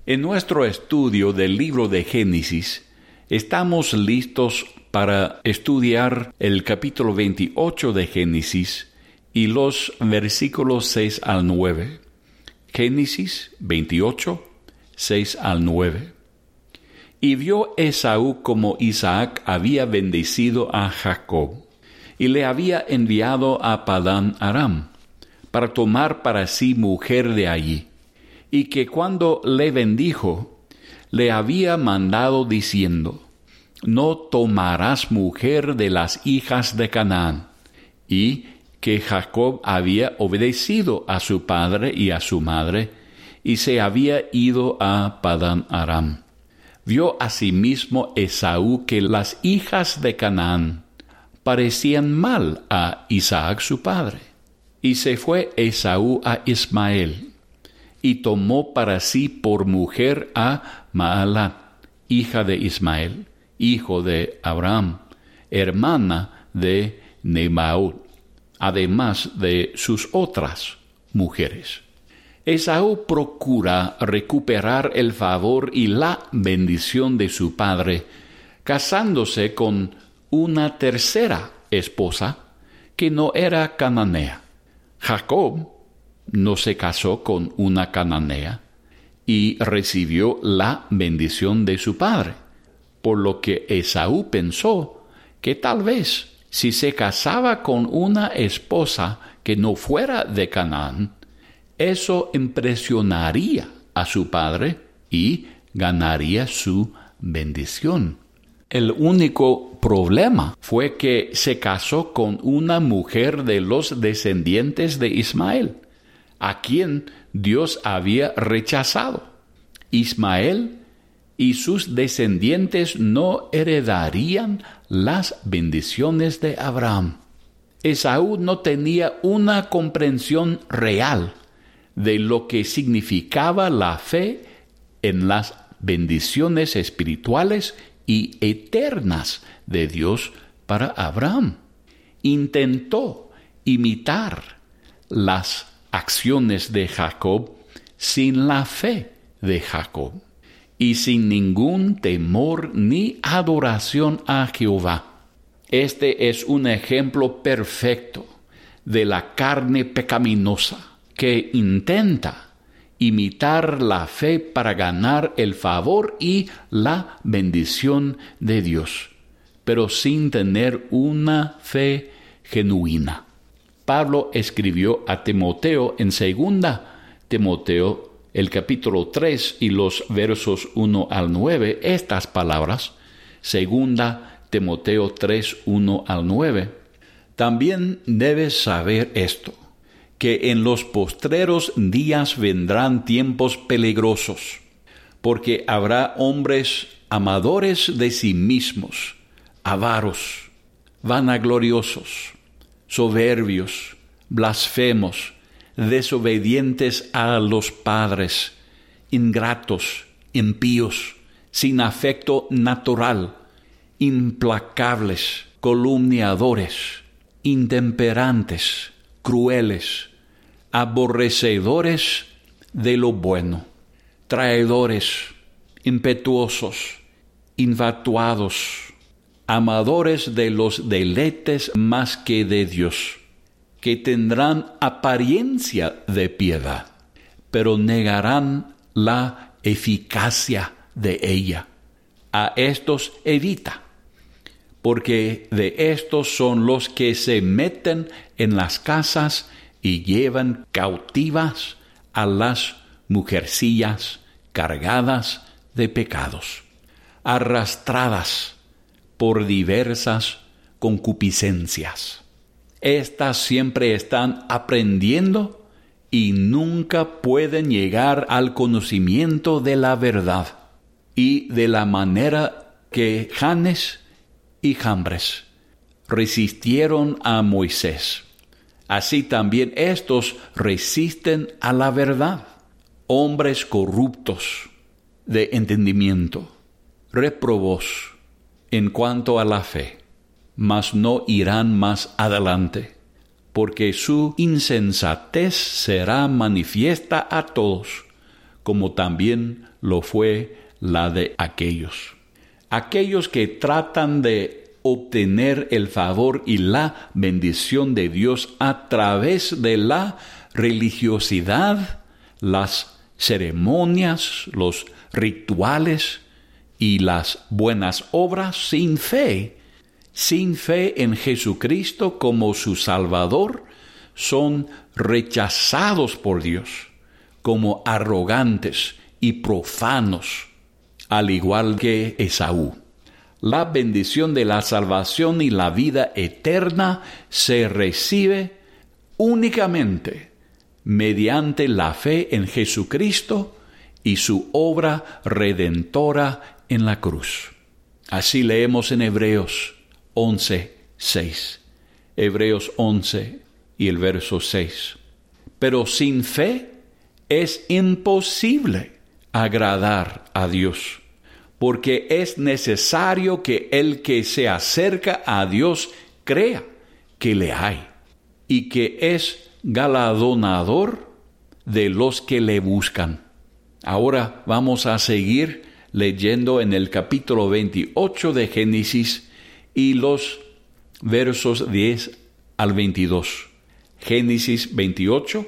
En nuestro estudio del libro de Génesis, estamos listos para estudiar el capítulo 28 de Génesis y los versículos 6 al 9. Génesis 28, 6 al 9. Y vio Esaú como Isaac había bendecido a Jacob, y le había enviado a Padán Aram, para tomar para sí mujer de allí, y que cuando le bendijo, le había mandado diciendo: no tomarás mujer de las hijas de Canaán, y que Jacob había obedecido a su padre y a su madre, y se había ido a Padán Aram. Vio asimismo Esaú que las hijas de Canaán parecían mal a Isaac su padre, y se fue Esaú a Ismael, y tomó para sí por mujer a Maalat, hija de Ismael, hijo de Abraham, hermana de Nebaot, además de sus otras mujeres. Esaú procura recuperar el favor y la bendición de su padre, casándose con una tercera esposa que no era cananea. Jacob no se casó con una cananea y recibió la bendición de su padre, por lo que Esaú pensó que tal vez si se casaba con una esposa que no fuera de Canaán, eso impresionaría a su padre y ganaría su bendición. El único problema fue que se casó con una mujer de los descendientes de Ismael, a quien Dios había rechazado. Ismael y sus descendientes no heredarían las bendiciones de Abraham. Esaú no tenía una comprensión real de lo que significaba la fe en las bendiciones espirituales y eternas de Dios para Abraham. Intentó imitar las acciones de Jacob sin la fe de Jacob y sin ningún temor ni adoración a Jehová. Este es un ejemplo perfecto de la carne pecaminosa que intenta imitar la fe para ganar el favor y la bendición de Dios, pero sin tener una fe genuina. Pablo escribió a Timoteo en 2 Timoteo, el capítulo 3 y los versos 1 al 9, estas palabras, 2 Timoteo 3, 1 al 9. También debes saber esto, que en los postreros días vendrán tiempos peligrosos, porque habrá hombres amadores de sí mismos, avaros, vanagloriosos, soberbios, blasfemos, desobedientes a los padres, ingratos, impíos, sin afecto natural, implacables, calumniadores, intemperantes, crueles, aborrecedores de lo bueno, traidores, impetuosos, infatuados, amadores de los deleites más que de Dios, que tendrán apariencia de piedad, pero negarán la eficacia de ella. A estos evita, porque de estos son los que se meten en las casas y llevan cautivas a las mujercillas cargadas de pecados, arrastradas por diversas concupiscencias. Estas siempre están aprendiendo y nunca pueden llegar al conocimiento de la verdad y de la manera que Janes y Jambres resistieron a Moisés. Así también estos resisten a la verdad, hombres corruptos de entendimiento, réprobos en cuanto a la fe, mas no irán más adelante, porque su insensatez será manifiesta a todos, como también lo fue la de aquellos. Aquellos que tratan de obtener el favor y la bendición de Dios a través de la religiosidad, las ceremonias, los rituales y las buenas obras sin fe en Jesucristo como su Salvador, son rechazados por Dios como arrogantes y profanos, al igual que Esaú. La bendición de la salvación y la vida eterna se recibe únicamente mediante la fe en Jesucristo y su obra redentora en la cruz. Así leemos en Hebreos 11:6. Hebreos 11 y el verso 6. Pero sin fe es imposible agradar a Dios, porque es necesario que el que se acerca a Dios crea que le hay y que es galardonador de los que le buscan. Ahora vamos a seguir leyendo en el capítulo 28 de Génesis y los versos 10 al 22. Génesis 28,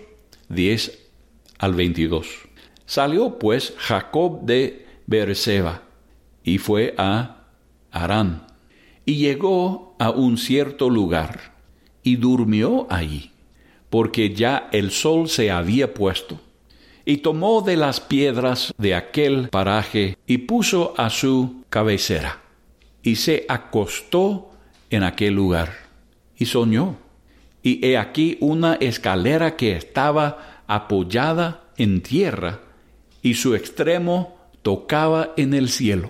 10 al 22. Salió pues Jacob de Beerseba y fue a Harán, y llegó a un cierto lugar, y durmió allí, porque ya el sol se había puesto. Y tomó de las piedras de aquel paraje, y puso a su cabecera, y se acostó en aquel lugar, y soñó. Y he aquí una escalera que estaba apoyada en tierra, y su extremo tocaba en el cielo.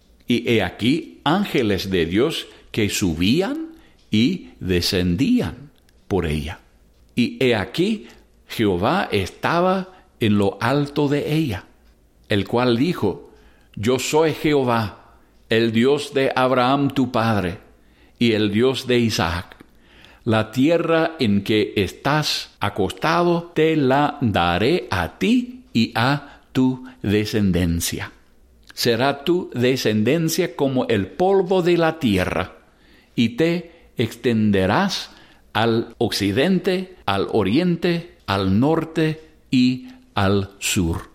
Y he aquí ángeles de Dios que subían y descendían por ella. Y he aquí Jehová estaba en lo alto de ella, el cual dijo: Yo soy Jehová, el Dios de Abraham tu padre, y el Dios de Isaac. La tierra en que estás acostado te la daré a ti y a tu descendencia. Será tu descendencia como el polvo de la tierra, y te extenderás al occidente, al oriente, al norte y al sur.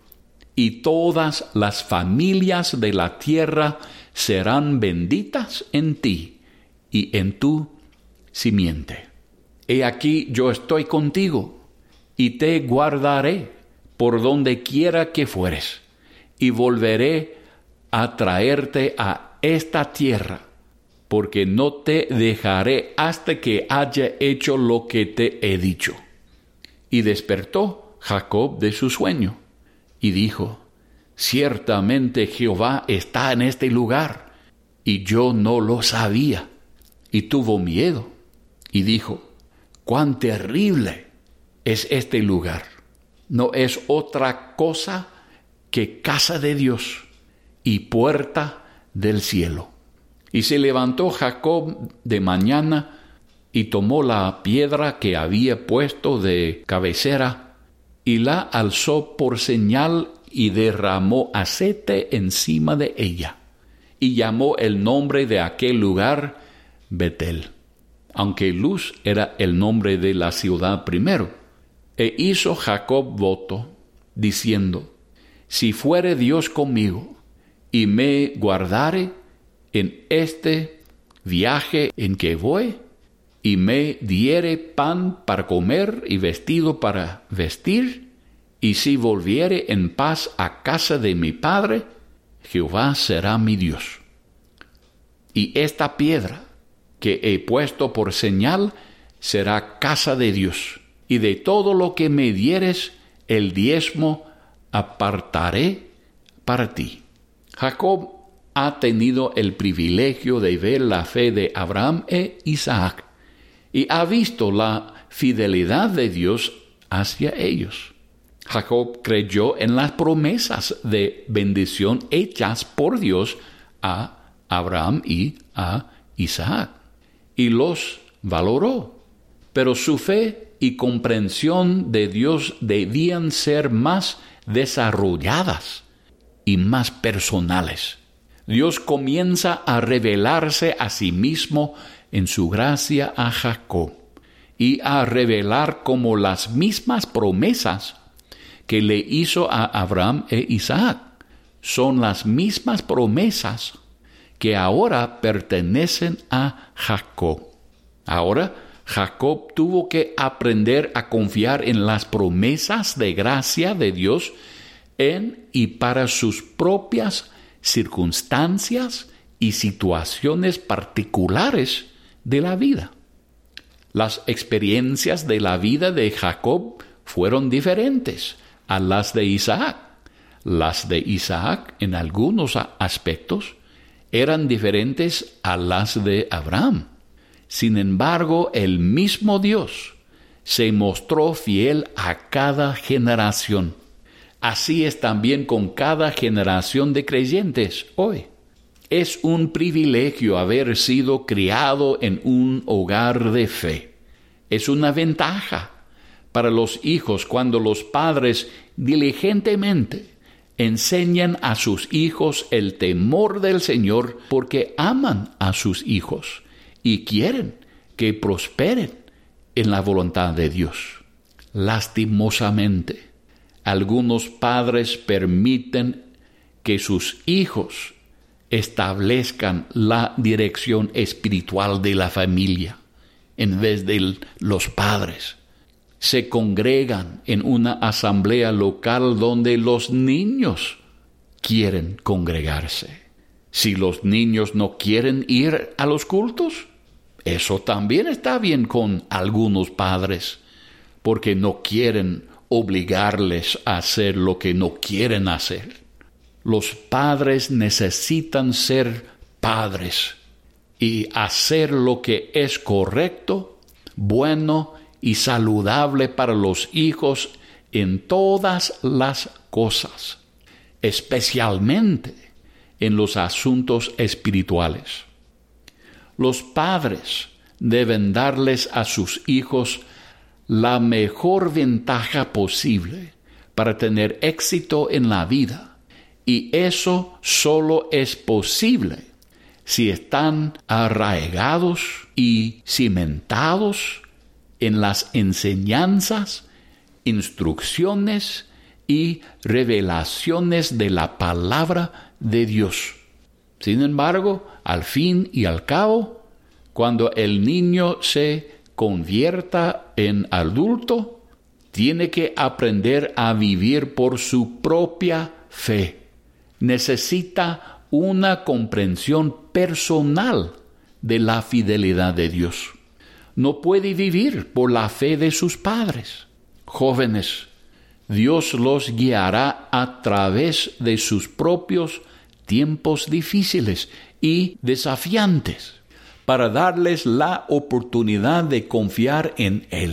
Y todas las familias de la tierra serán benditas en ti y en tu simiente. He aquí yo estoy contigo, y te guardaré por donde quiera que fueres, y volveré a traerte a esta tierra, porque no te dejaré hasta que haya hecho lo que te he dicho. Y despertó Jacob de su sueño, y dijo: Ciertamente Jehová está en este lugar, y yo no lo sabía. Y tuvo miedo, y dijo: Cuán terrible es este lugar. No es otra cosa que casa de Dios y puerta del cielo. Y se levantó Jacob de mañana y tomó la piedra que había puesto de cabecera y la alzó por señal y derramó aceite encima de ella, y llamó el nombre de aquel lugar Betel, aunque Luz era el nombre de la ciudad primero. E hizo Jacob voto, diciendo: Si fuere Dios conmigo, y me guardare en este viaje en que voy, y me diere pan para comer y vestido para vestir, y si volviere en paz a casa de mi padre, Jehová será mi Dios. Y esta piedra que he puesto por señal será casa de Dios, y de todo lo que me dieres, el diezmo apartaré para ti. Jacob ha tenido el privilegio de ver la fe de Abraham e Isaac, y ha visto la fidelidad de Dios hacia ellos. Jacob creyó en las promesas de bendición hechas por Dios a Abraham y a Isaac, y los valoró. Pero su fe y comprensión de Dios debían ser más desarrolladas y más personales. Dios comienza a revelarse a sí mismo en su gracia a Jacob y a revelar como las mismas promesas que le hizo a Abraham e Isaac. Son las mismas promesas que ahora pertenecen a Jacob. Ahora, Jacob tuvo que aprender a confiar en las promesas de gracia de Dios en y para sus propias circunstancias y situaciones particulares de la vida. Las experiencias de la vida de Jacob fueron diferentes a las de Isaac. Las de Isaac, en algunos aspectos, eran diferentes a las de Abraham. Sin embargo, el mismo Dios se mostró fiel a cada generación. Así es también con cada generación de creyentes hoy. Es un privilegio haber sido criado en un hogar de fe. Es una ventaja para los hijos cuando los padres diligentemente enseñan a sus hijos el temor del Señor porque aman a sus hijos y quieren que prosperen en la voluntad de Dios. Lastimosamente, algunos padres permiten que sus hijos establezcan la dirección espiritual de la familia en vez de los padres. Se congregan en una asamblea local donde los niños quieren congregarse. Si los niños no quieren ir a los cultos, eso también está bien con algunos padres, porque no quieren obligarles a hacer lo que no quieren hacer. Los padres necesitan ser padres y hacer lo que es correcto, bueno y saludable para los hijos en todas las cosas, especialmente en los asuntos espirituales. Los padres deben darles a sus hijos la mejor ventaja posible para tener éxito en la vida, y eso solo es posible si están arraigados y cimentados en las enseñanzas, instrucciones y revelaciones de la palabra de Dios. Sin embargo, al fin y al cabo, cuando el niño se convierta en adulto, tiene que aprender a vivir por su propia fe. Necesita una comprensión personal de la fidelidad de Dios. No puede vivir por la fe de sus padres. Jóvenes, Dios los guiará a través de sus propios tiempos difíciles y desafiantes para darles la oportunidad de confiar en Él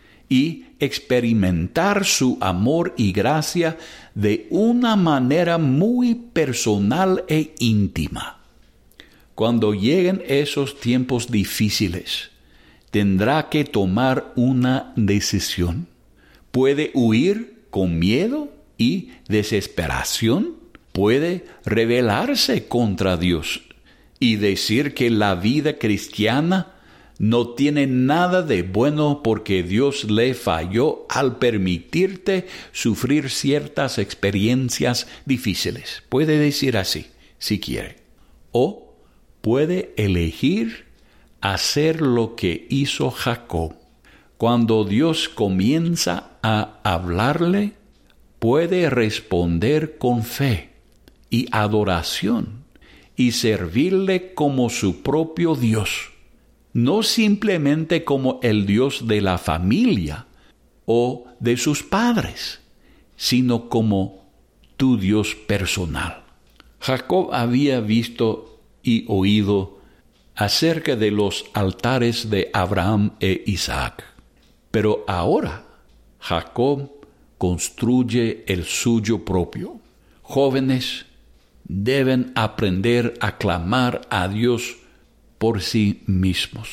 y experimentar su amor y gracia de una manera muy personal e íntima. Cuando lleguen esos tiempos difíciles, tendrá que tomar una decisión. Puede huir con miedo y desesperación. Puede rebelarse contra Dios y decir que la vida cristiana no tiene nada de bueno porque Dios le falló al permitirte sufrir ciertas experiencias difíciles. Puede decir así, si quiere. O puede elegir hacer lo que hizo Jacob. Cuando Dios comienza a hablarle, puede responder con fe y adoración y servirle como su propio Dios, no simplemente como el Dios de la familia o de sus padres, sino como tu Dios personal. Jacob había visto y oído acerca de los altares de Abraham e Isaac, pero ahora Jacob construye el suyo propio. Jóvenes deben aprender a clamar a Dios por sí mismos.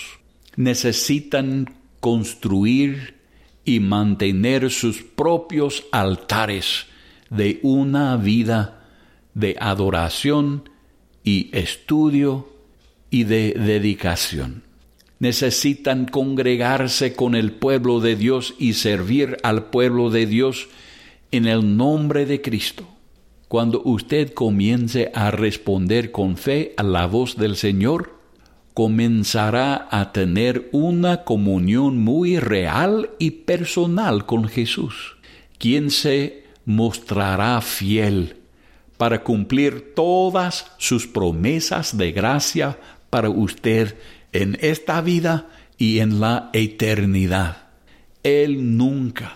Necesitan construir y mantener sus propios altares de una vida de adoración y estudio y de dedicación. Necesitan congregarse con el pueblo de Dios y servir al pueblo de Dios en el nombre de Cristo. Cuando usted comience a responder con fe a la voz del Señor, comenzará a tener una comunión muy real y personal con Jesús, quien se mostrará fiel para cumplir todas sus promesas de gracia para usted en esta vida y en la eternidad. Él nunca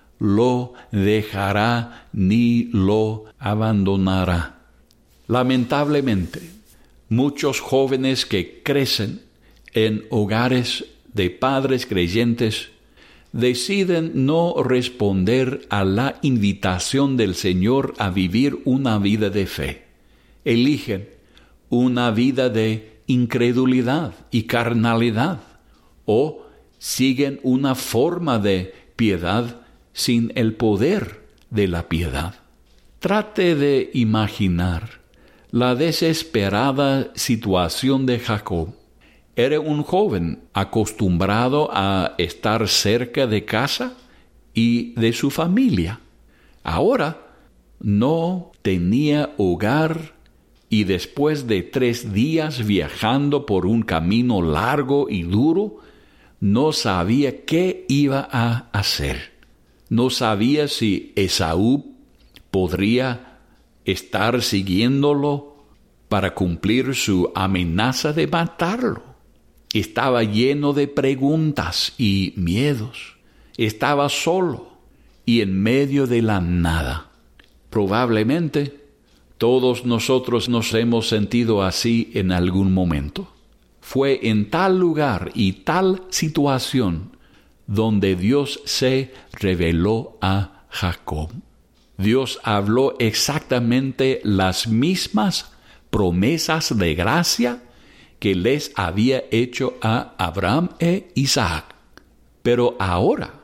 lo dejará ni lo abandonará. Lamentablemente, muchos jóvenes que crecen en hogares de padres creyentes deciden no responder a la invitación del Señor a vivir una vida de fe. Eligen una vida de incredulidad y carnalidad, o siguen una forma de piedad sin el poder de la piedad. Trate de imaginar la desesperada situación de Jacob. Era un joven acostumbrado a estar cerca de casa y de su familia. Ahora no tenía hogar y después de 3 días viajando por un camino largo y duro, no sabía qué iba a hacer. No sabía si Esaú podría estar siguiéndolo para cumplir su amenaza de matarlo. Estaba lleno de preguntas y miedos. Estaba solo y en medio de la nada. Probablemente todos nosotros nos hemos sentido así en algún momento. Fue en tal lugar y tal situación donde Dios se reveló a Jacob. Dios habló exactamente las mismas promesas de gracia que les había hecho a Abraham e Isaac, pero ahora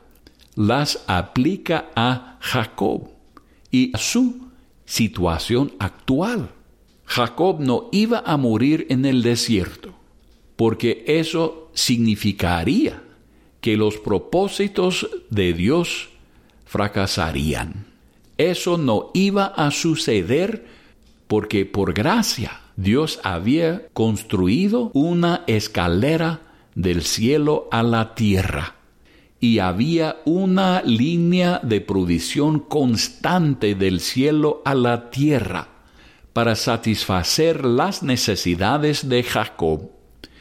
las aplica a Jacob y a su situación actual. Jacob no iba a morir en el desierto, porque eso significaría que los propósitos de Dios fracasarían. Eso no iba a suceder porque por gracia Dios había construido una escalera del cielo a la tierra y había una línea de provisión constante del cielo a la tierra para satisfacer las necesidades de Jacob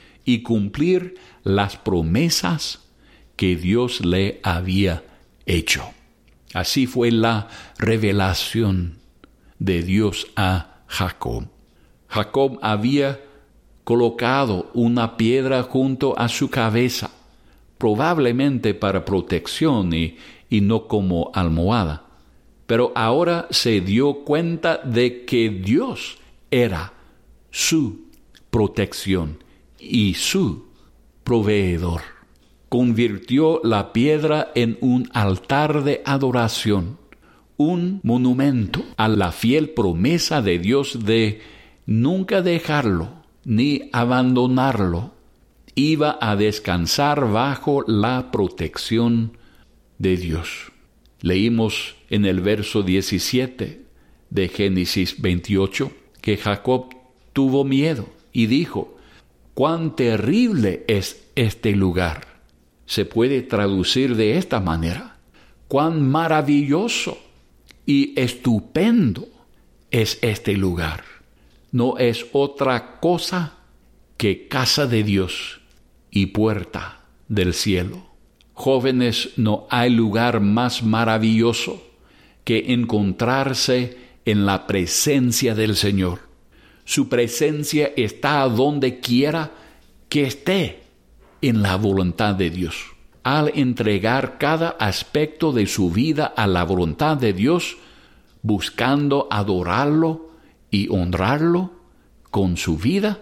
y cumplir las promesas que Dios le había hecho. Así fue la revelación de Dios a Jacob. Jacob había colocado una piedra junto a su cabeza, probablemente para protección y no como almohada. Pero ahora se dio cuenta de que Dios era su protección y su proveedor. Convirtió la piedra en un altar de adoración, un monumento a la fiel promesa de Dios de nunca dejarlo ni abandonarlo. Iba a descansar bajo la protección de Dios. Leímos en el verso 17 de Génesis 28 que Jacob tuvo miedo y dijo: «¡Cuán terrible es este lugar!». Se puede traducir de esta manera: «¡Cuán maravilloso y estupendo es este lugar!». No es otra cosa que casa de Dios y puerta del cielo. Jóvenes, no hay lugar más maravilloso que encontrarse en la presencia del Señor. Su presencia está donde quiera que esté, en la voluntad de Dios. Al entregar cada aspecto de su vida a la voluntad de Dios, buscando adorarlo y honrarlo con su vida,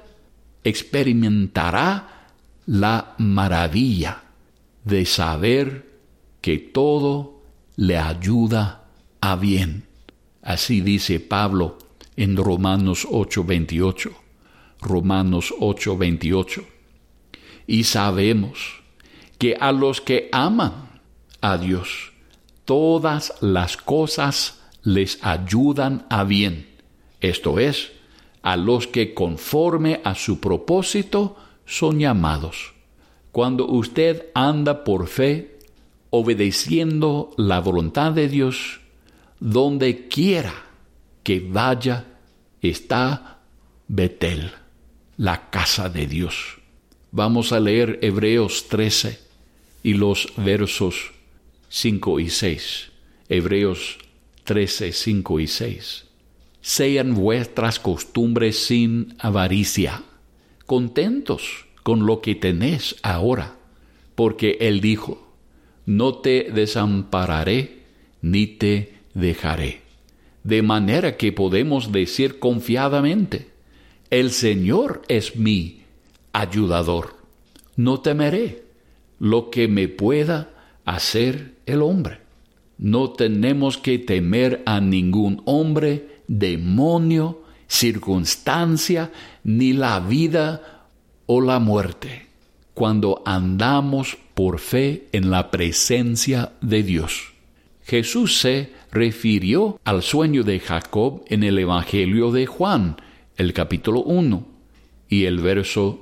experimentará la maravilla de saber que todo le ayuda a bien. Así dice Pablo en Romanos 8:28. Romanos 8:28. Y sabemos que a los que aman a Dios, todas las cosas les ayudan a bien. Esto es, a los que conforme a su propósito son llamados. Cuando usted anda por fe, obedeciendo la voluntad de Dios, donde quiera que vaya, está Betel, la casa de Dios. Vamos a leer Hebreos 13 y los versos 5 y 6. Hebreos 13, 5 y 6. Sean vuestras costumbres sin avaricia, contentos con lo que tenés ahora, porque Él dijo, no te desampararé ni te dejaré. De manera que podemos decir confiadamente, el Señor es mi ayudador. No temeré lo que me pueda hacer el hombre. No tenemos que temer a ningún hombre, demonio, circunstancia, ni la vida o la muerte, cuando andamos por fe en la presencia de Dios. Jesús se refirió al sueño de Jacob en el Evangelio de Juan, el capítulo 1 y el verso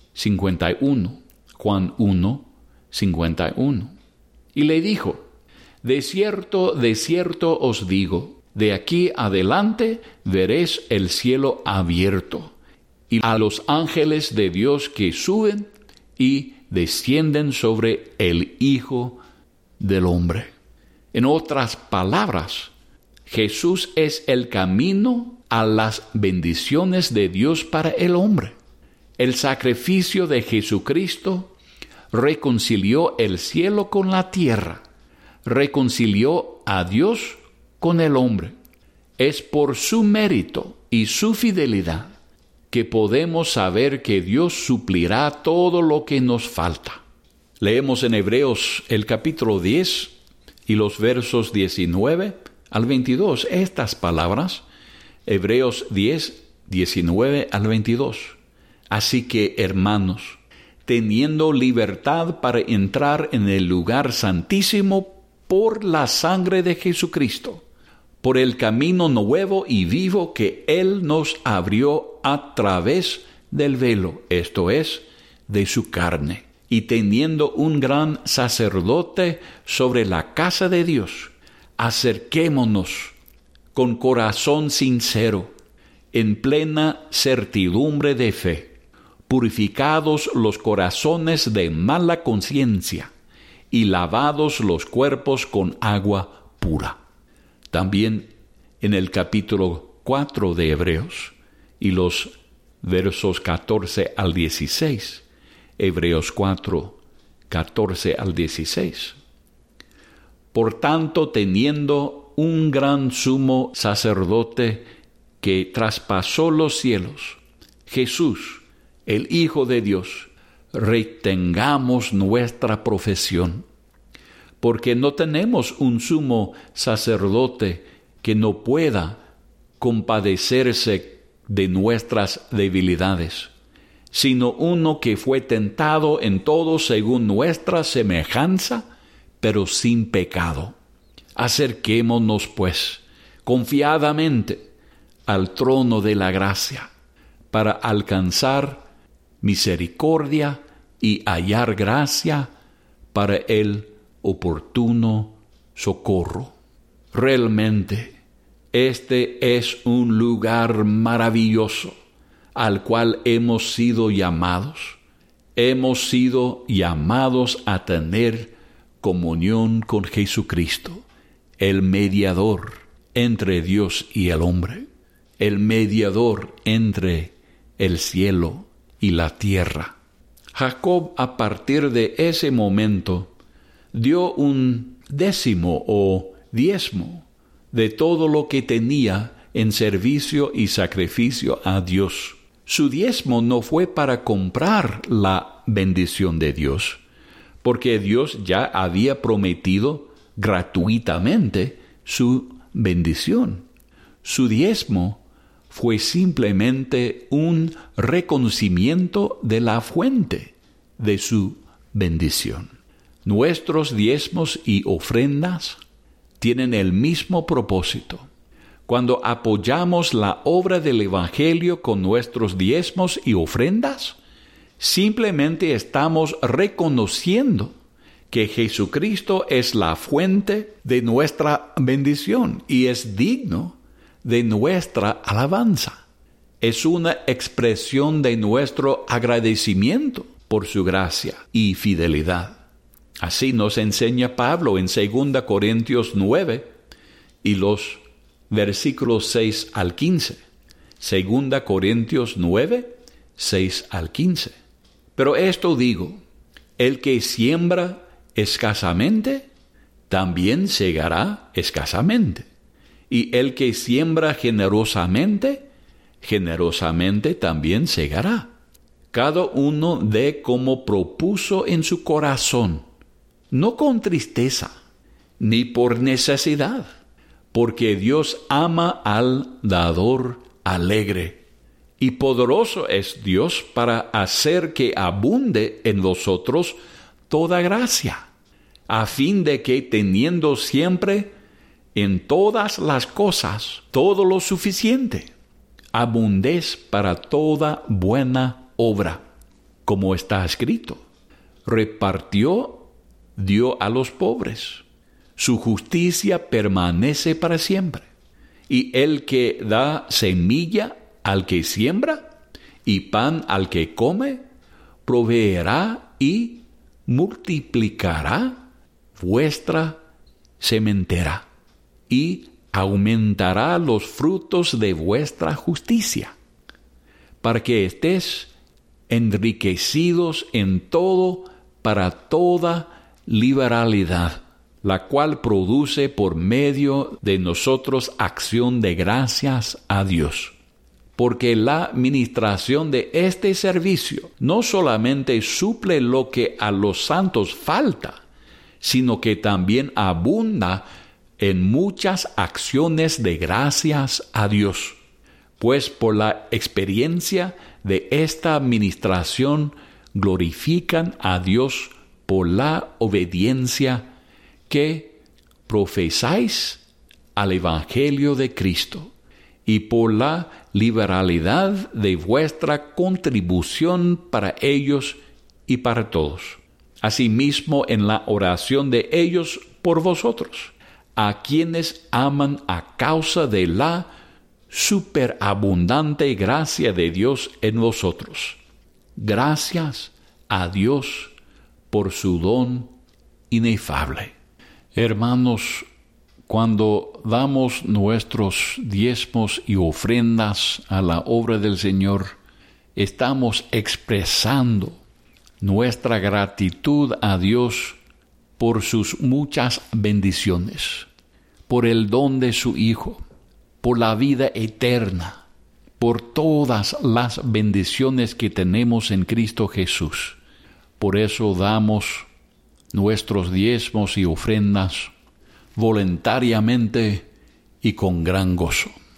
51, Juan 1, 51. Y le dijo, de cierto os digo, de aquí adelante veréis el cielo abierto, y a los ángeles de Dios que suben y descienden sobre el Hijo del Hombre. En otras palabras, Jesús es el camino a las bendiciones de Dios para el hombre. El sacrificio de Jesucristo reconcilió el cielo con la tierra, reconcilió a Dios con el hombre. Es por su mérito y su fidelidad que podemos saber que Dios suplirá todo lo que nos falta. Leemos en Hebreos el capítulo 10 y los versos 19 al 22 estas palabras. Hebreos 10, 19 al 22. Así que, hermanos, teniendo libertad para entrar en el lugar santísimo por la sangre de Jesucristo, por el camino nuevo y vivo que Él nos abrió a través del velo, esto es, de su carne, y teniendo un gran sacerdote sobre la casa de Dios, acerquémonos con corazón sincero, en plena certidumbre de fe, purificados los corazones de mala conciencia y lavados los cuerpos con agua pura. También en el capítulo 4 de Hebreos y los versos 14 al 16, Hebreos 4, 14 al 16. Por tanto, teniendo un gran sumo sacerdote que traspasó los cielos, Jesús, el Hijo de Dios, retengamos nuestra profesión, porque no tenemos un sumo sacerdote que no pueda compadecerse de nuestras debilidades, sino uno que fue tentado en todo según nuestra semejanza, pero sin pecado. Acerquémonos, pues, confiadamente al trono de la gracia, para alcanzar misericordia y hallar gracia para el oportuno socorro. Realmente, este es un lugar maravilloso al cual hemos sido llamados. Hemos sido llamados a tener comunión con Jesucristo, el mediador entre Dios y el hombre, el mediador entre el cielo y la tierra. Jacob, a partir de ese momento, dio un décimo o diezmo de todo lo que tenía en servicio y sacrificio a Dios. Su diezmo no fue para comprar la bendición de Dios, porque Dios ya había prometido gratuitamente su bendición. Su diezmo fue simplemente un reconocimiento de la fuente de su bendición. Nuestros diezmos y ofrendas tienen el mismo propósito. Cuando apoyamos la obra del Evangelio con nuestros diezmos y ofrendas, simplemente estamos reconociendo que Jesucristo es la fuente de nuestra bendición y es digno de nuestra alabanza. Es una expresión de nuestro agradecimiento por su gracia y fidelidad. Así nos enseña Pablo en 2 Corintios 9 y los versículos 6 al 15. 2 Corintios 9, 6 al 15. Pero esto digo, el que siembra escasamente, también segará escasamente. Y el que siembra generosamente, generosamente también segará. Cada uno dé como propuso en su corazón, no con tristeza, ni por necesidad, porque Dios ama al dador alegre. Y poderoso es Dios para hacer que abunde en vosotros toda gracia, a fin de que teniendo siempre en todas las cosas todo lo suficiente, abundéis para toda buena obra, como está escrito. Repartió, dio a los pobres. Su justicia permanece para siempre. Y el que da semilla al que siembra y pan al que come, proveerá y multiplicará vuestra sementera y aumentará los frutos de vuestra justicia, para que estéis enriquecidos en todo para toda liberalidad, la cual produce por medio de nosotros acción de gracias a Dios. Porque la ministración de este servicio no solamente suple lo que a los santos falta, sino que también abunda en muchas acciones de gracias a Dios. Pues por la experiencia de esta ministración glorifican a Dios por la obediencia que profesáis al Evangelio de Cristo y por la liberalidad de vuestra contribución para ellos y para todos. Asimismo, en la oración de ellos por vosotros, a quienes aman a causa de la superabundante gracia de Dios en vosotros. Gracias a Dios por su don inefable. Hermanos, cuando damos nuestros diezmos y ofrendas a la obra del Señor, estamos expresando nuestra gratitud a Dios por sus muchas bendiciones, por el don de su Hijo, por la vida eterna, por todas las bendiciones que tenemos en Cristo Jesús. Por eso damos nuestros diezmos y ofrendas voluntariamente y con gran gozo.